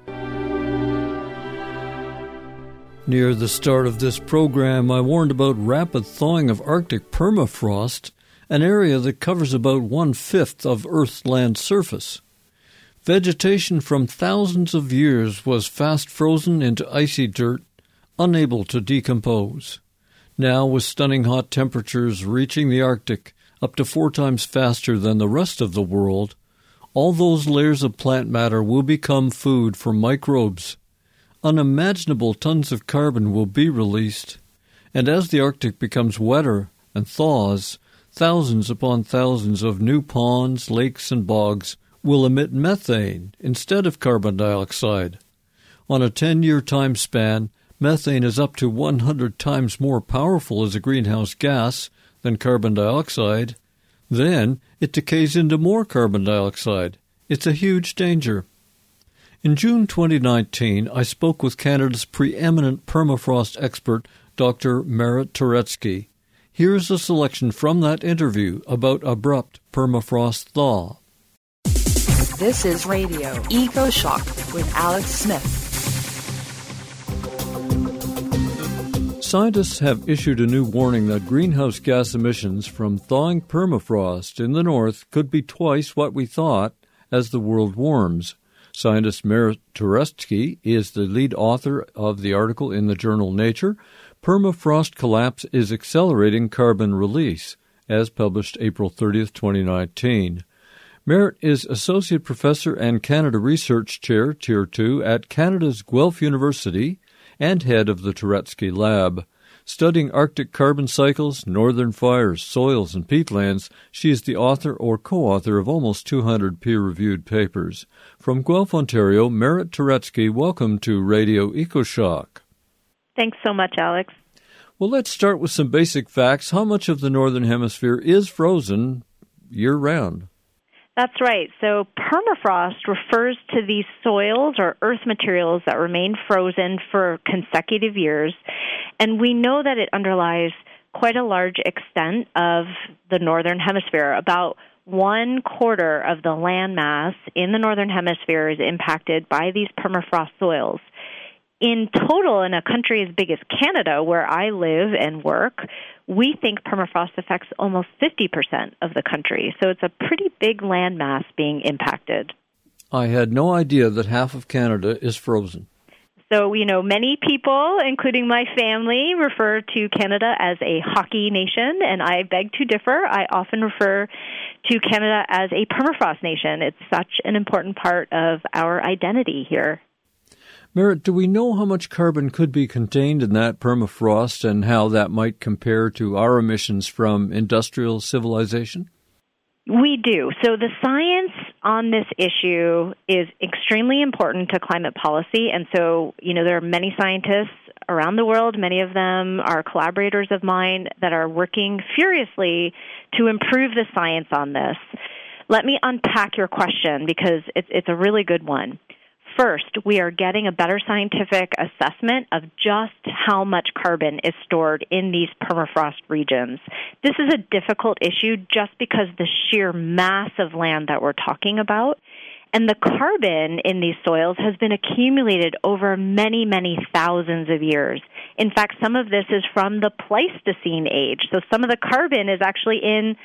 Near the start of this program, I warned about rapid thawing of Arctic permafrost, an area that covers about 1/5 of Earth's land surface. Vegetation from thousands of years was fast frozen into icy dirt, unable to decompose. Now, with stunning hot temperatures reaching the Arctic up to 4 times faster than the rest of the world, all those layers of plant matter will become food for microbes. Unimaginable tons of carbon will be released, And as the Arctic becomes wetter and thaws, thousands upon thousands of new ponds, lakes, and bogs will emit methane instead of carbon dioxide. On a 10-year time span, methane is up to 100 times more powerful as a greenhouse gas than carbon dioxide. Then it decays into more carbon dioxide. It's a huge danger. In June 2019, I spoke with Canada's preeminent permafrost expert, Dr. Merit Turetsky. Here's a selection from that interview about abrupt permafrost thaw. This is Radio EcoShock with Alex Smith. Scientists have issued a new warning that greenhouse gas emissions from thawing permafrost in the north could be twice what we thought as the world warms. Scientist Merit Turetsky is the lead author of the article in the journal Nature, Permafrost Collapse is Accelerating Carbon Release, as published April 30th, 2019. Merit is Associate Professor and Canada Research Chair, Tier 2, at Canada's Guelph University and head of the Turetsky Lab. Studying Arctic carbon cycles, northern fires, soils, and peatlands, she is the author or co-author of almost 200 peer-reviewed papers. From Guelph, Ontario, Merit Turetsky, welcome to Radio EcoShock. Thanks so much, Alex. Well, let's start with some basic facts. How much of the Northern Hemisphere is frozen year-round? That's right. So permafrost refers to these soils or earth materials that remain frozen for consecutive years, and we know that it underlies quite a large extent of the Northern Hemisphere. About 1/4 of the landmass in the Northern Hemisphere is impacted by these permafrost soils. In total, in a country as big as Canada, where I live and work, we think permafrost affects almost 50% of the country. So it's a pretty big landmass being impacted. I had no idea that half of Canada is frozen. So, many people, including my family, refer to Canada as a hockey nation, and I beg to differ. I often refer to Canada as a permafrost nation. It's such an important part of our identity here. Merit, do we know how much carbon could be contained in that permafrost and how that might compare to our emissions from industrial civilization? We do. So the science on this issue is extremely important to climate policy. And so, there are many scientists around the world, many of them are collaborators of mine that are working furiously to improve the science on this. Let me unpack your question because it's a really good one. First, we are getting a better scientific assessment of just how much carbon is stored in these permafrost regions. This is a difficult issue just because the sheer mass of land that we're talking about, and the carbon in these soils has been accumulated over many, many thousands of years. In fact, some of this is from the Pleistocene age. So some of the carbon is actually in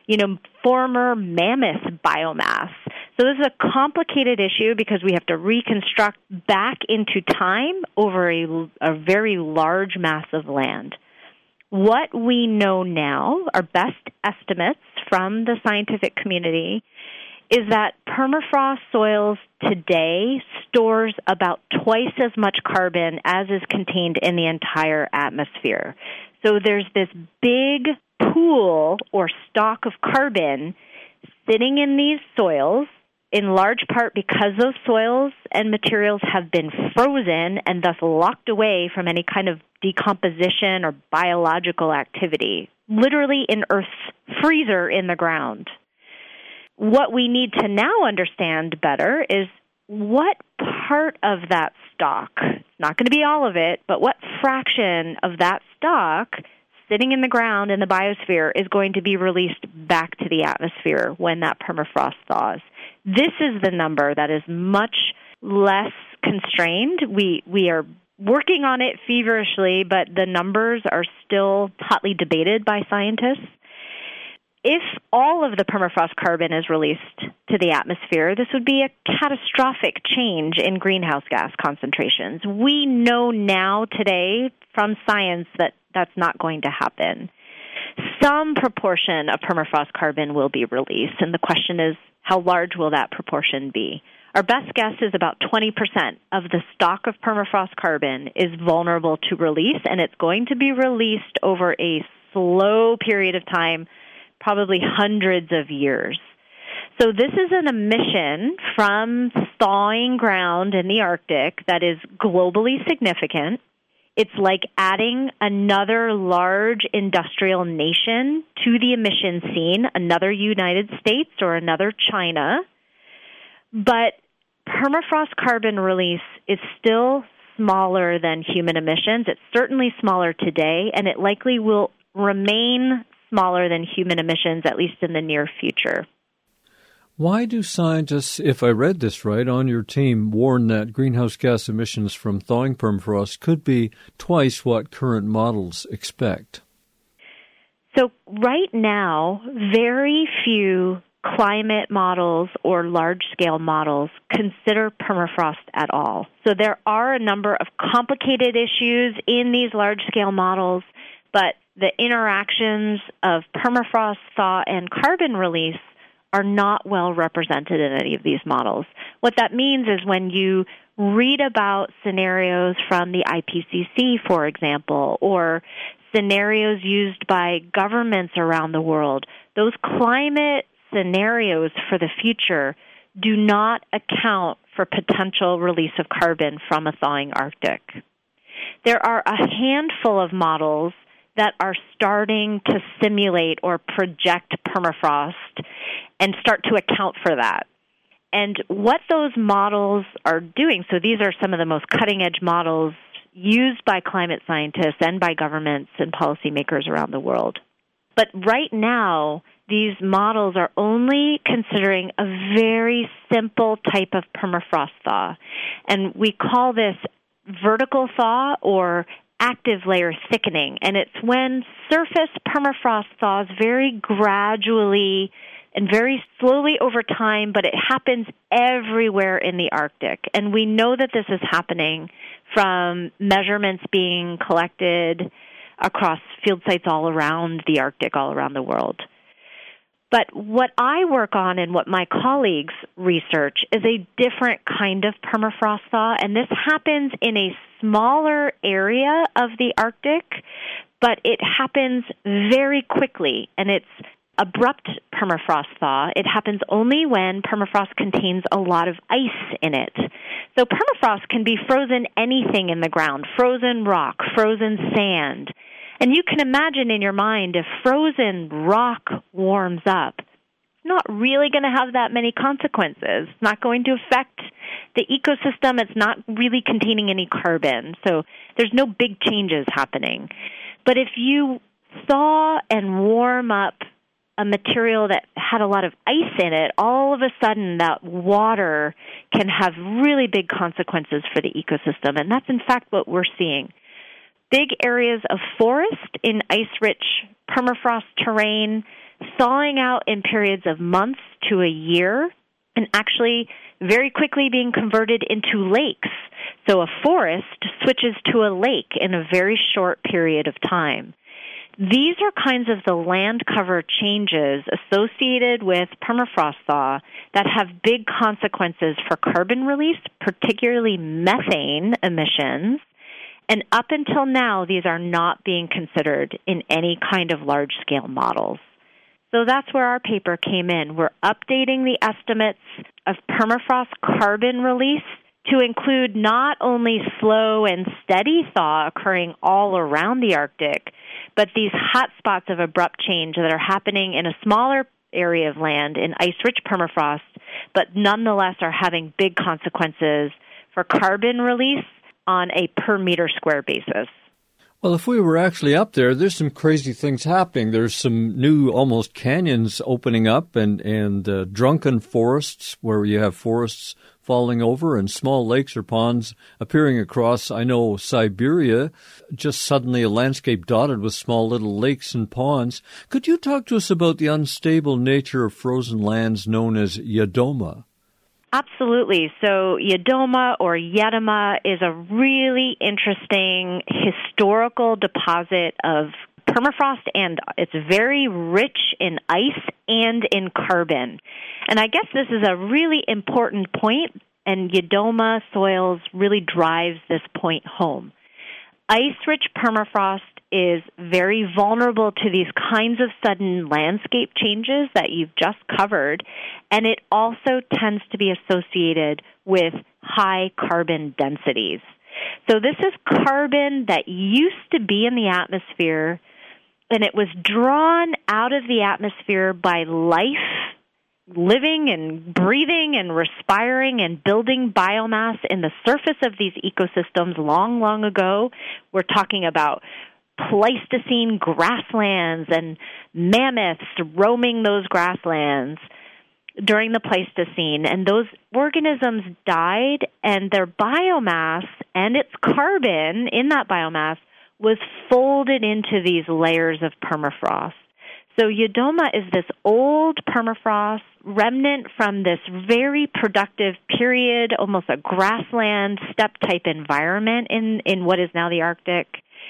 former mammoth biomass. So this is a complicated issue because we have to reconstruct back into time over a very large mass of land. What we know now, our best estimates from the scientific community, is that permafrost soils today stores about twice as much carbon as is contained in the entire atmosphere. So there's this big pool or stock of carbon sitting in these soils, in large part because those soils and materials have been frozen and thus locked away from any kind of decomposition or biological activity, literally in Earth's freezer in the ground. What we need to now understand better is what part of that stock, it's not going to be all of it, but what fraction of that stock sitting in the ground in the biosphere is going to be released back to the atmosphere when that permafrost thaws. This is the number that is much less constrained. We are working on it feverishly, but the numbers are still hotly debated by scientists. If all of the permafrost carbon is released to the atmosphere, this would be a catastrophic change in greenhouse gas concentrations. We know now today from science that that's not going to happen. Some proportion of permafrost carbon will be released, and the question is, how large will that proportion be? Our best guess is about 20% of the stock of permafrost carbon is vulnerable to release, and it's going to be released over a slow period of time, probably hundreds of years. So this is an emission from thawing ground in the Arctic that is globally significant. It's like adding another large industrial nation to the emission scene, another United States or another China. But permafrost carbon release is still smaller than human emissions. It's certainly smaller today, and it likely will remain smaller than human emissions, at least in the near future. Why do scientists, if I read this right, on your team warn that greenhouse gas emissions from thawing permafrost could be twice what current models expect? So right now, very few climate models or large-scale models consider permafrost at all. So there are a number of complicated issues in these large-scale models, but the interactions of permafrost thaw and carbon release are not well represented in any of these models. What that means is when you read about scenarios from the IPCC, for example, or scenarios used by governments around the world, those climate scenarios for the future do not account for potential release of carbon from a thawing Arctic. There are a handful of models that are starting to simulate or project permafrost and start to account for that. And what those models are doing, so these are some of the most cutting-edge models used by climate scientists and by governments and policymakers around the world. But right now, these models are only considering a very simple type of permafrost thaw. And we call this vertical thaw or active layer thickening. And it's when surface permafrost thaws very gradually and very slowly over time, but it happens everywhere in the Arctic. And we know that this is happening from measurements being collected across field sites all around the Arctic, all around the world. But what I work on and what my colleagues research is a different kind of permafrost thaw, and this happens in a smaller area of the Arctic, but it happens very quickly, and it's abrupt permafrost thaw. It happens only when permafrost contains a lot of ice in it. So permafrost can be frozen anything in the ground, frozen rock, frozen sand. And you can imagine in your mind if frozen rock warms up, it's not really going to have that many consequences. It's not going to affect the ecosystem. It's not really containing any carbon. So there's no big changes happening. But if you thaw and warm up a material that had a lot of ice in it, all of a sudden that water can have really big consequences for the ecosystem. And that's in fact what we're seeing. Big areas of forest in ice-rich permafrost terrain thawing out in periods of months to a year and actually very quickly being converted into lakes. So a forest switches to a lake in a very short period of time. These are kinds of the land cover changes associated with permafrost thaw that have big consequences for carbon release, particularly methane emissions. And up until now, these are not being considered in any kind of large-scale models. So that's where our paper came in. We're updating the estimates of permafrost carbon release to include not only slow and steady thaw occurring all around the Arctic, but these hot spots of abrupt change that are happening in a smaller area of land in ice-rich permafrost, but nonetheless are having big consequences for carbon release on a per meter square basis. Well, if we were actually up there, there's some crazy things happening. There's some new almost canyons opening up and drunken forests where you have forests falling over and small lakes or ponds appearing across, I know, Siberia, just suddenly a landscape dotted with small little lakes and ponds. Could you talk to us about the unstable nature of frozen lands known as Yedoma? Absolutely. So Yedoma or Yedema is a really interesting historical deposit of permafrost, and it's very rich in ice and in carbon. And I guess this is a really important point, and Yadoma soils really drives this point home. Ice-rich permafrost is very vulnerable to these kinds of sudden landscape changes that you've just covered, and it also tends to be associated with high carbon densities. So this is carbon that used to be in the atmosphere, and it was drawn out of the atmosphere by life, living and breathing and respiring and building biomass in the surface of these ecosystems long, long ago. We're talking about Pleistocene grasslands and mammoths roaming those grasslands during the Pleistocene, and those organisms died, and their biomass and its carbon in that biomass was folded into these layers of permafrost. So Yadoma is this old permafrost remnant from this very productive period, almost a grassland steppe-type environment in what is now the Arctic,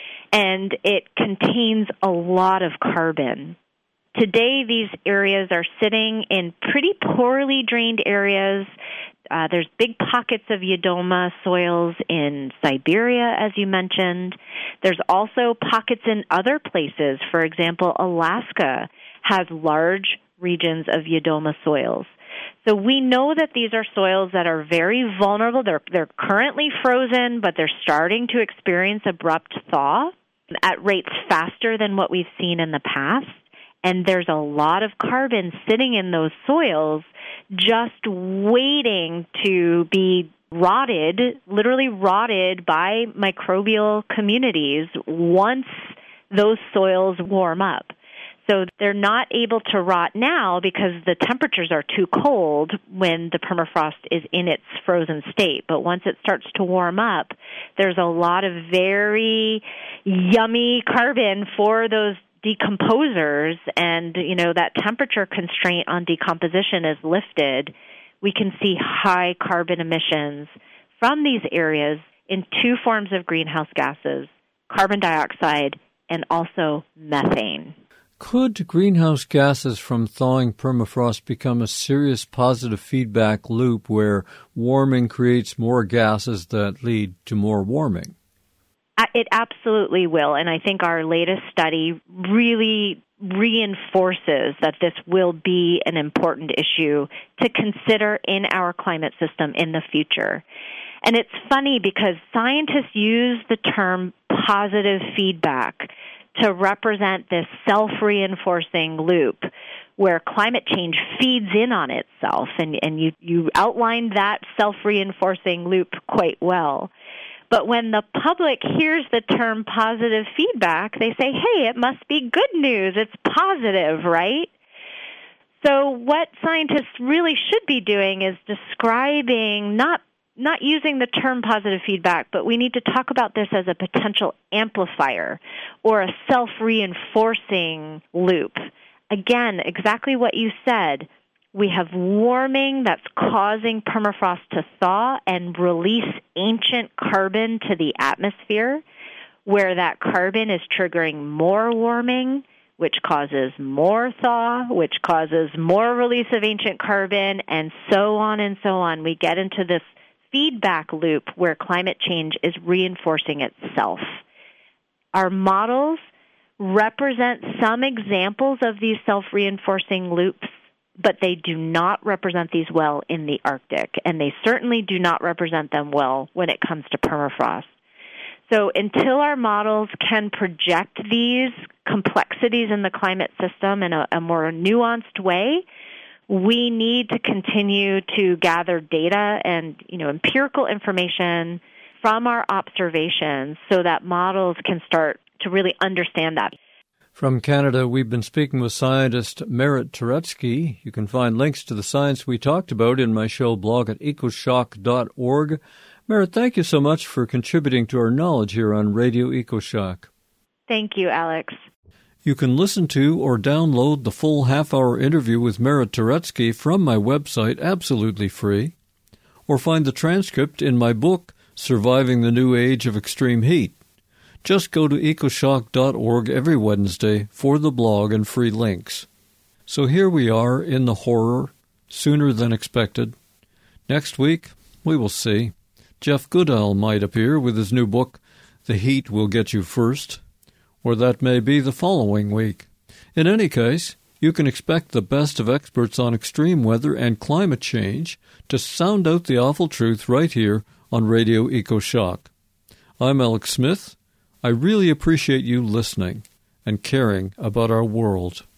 and it contains a lot of carbon. Today, these areas are sitting in pretty poorly drained areas. There's big pockets of Yadoma soils in Siberia, as you mentioned. There's also pockets in other places. For example, Alaska has large regions of Yadoma soils. So we know that these are soils that are very vulnerable. They're currently frozen, but they're starting to experience abrupt thaw at rates faster than what we've seen in the past. And there's a lot of carbon sitting in those soils just waiting to be rotted, literally rotted by microbial communities once those soils warm up. So they're not able to rot now because the temperatures are too cold when the permafrost is in its frozen state. But once it starts to warm up, there's a lot of very yummy carbon for those decomposers, and that temperature constraint on decomposition is lifted. We can see high carbon emissions from these areas in two forms of greenhouse gases, carbon dioxide and also methane. Could greenhouse gases from thawing permafrost become a serious positive feedback loop where warming creates more gases that lead to more warming? It absolutely will, and I think our latest study really reinforces that this will be an important issue to consider in our climate system in the future. And it's funny because scientists use the term positive feedback to represent this self-reinforcing loop where climate change feeds in on itself, and you outlined that self-reinforcing loop quite well. But when the public hears the term positive feedback, they say, hey, it must be good news. It's positive, right? So what scientists really should be doing is describing, not using the term positive feedback, but we need to talk about this as a potential amplifier or a self-reinforcing loop. Again, exactly what you said. We have warming that's causing permafrost to thaw and release ancient carbon to the atmosphere, where that carbon is triggering more warming, which causes more thaw, which causes more release of ancient carbon, and so on and so on. We get into this feedback loop where climate change is reinforcing itself. Our models represent some examples of these self-reinforcing loops, but they do not represent these well in the Arctic, and they certainly do not represent them well when it comes to permafrost. So until our models can project these complexities in the climate system in a more nuanced way, we need to continue to gather data and empirical information from our observations so that models can start to really understand that. From Canada, we've been speaking with scientist Merit Turetsky. You can find links to the science we talked about in my show blog at ecoshock.org. Merit, thank you so much for contributing to our knowledge here on Radio EcoShock. Thank you, Alex. You can listen to or download the full half-hour interview with Merit Turetsky from my website absolutely free, or find the transcript in my book, Surviving the New Age of Extreme Heat. Just go to ecoshock.org every Wednesday for the blog and free links. So here we are in the horror, sooner than expected. Next week, we will see. Jeff Goodall might appear with his new book, The Heat Will Get You First, or that may be the following week. In any case, you can expect the best of experts on extreme weather and climate change to sound out the awful truth right here on Radio EcoShock. I'm Alex Smith. I really appreciate you listening and caring about our world.